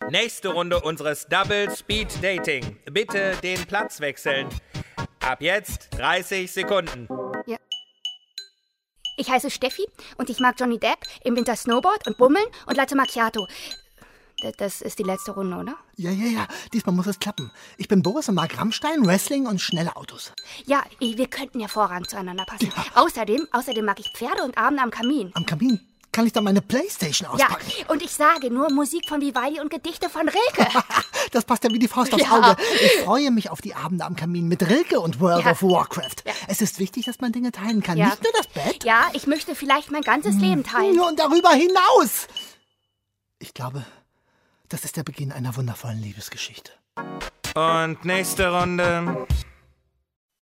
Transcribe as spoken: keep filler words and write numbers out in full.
Nächste Runde unseres Double Speed Dating. Bitte den Platz wechseln. Ab jetzt dreißig Sekunden. Ja. Ich heiße Steffi und ich mag Johnny Depp, im Winter Snowboard und Bummeln und Latte Macchiato. Das ist die letzte Runde, oder? Ja, ja, ja. Diesmal muss es klappen. Ich bin Boris und mag Rammstein, Wrestling und schnelle Autos. Ja, wir könnten hervorragend zueinander passen. Ja. Außerdem, außerdem mag ich Pferde und Abende am Kamin. Am Kamin? Kann ich dann meine Playstation auspacken? Ja, und ich sage nur Musik von Vivaldi und Gedichte von Rilke. Das passt ja wie die Faust aufs Ja. Auge. Ich freue mich auf die Abende am Kamin mit Rilke und World Ja. of Warcraft. Ja. Es ist wichtig, dass man Dinge teilen kann. Ja. Nicht nur das Bett. Ja, ich möchte vielleicht mein ganzes Leben teilen. Und darüber hinaus. Ich glaube, das ist der Beginn einer wundervollen Liebesgeschichte. Und nächste Runde.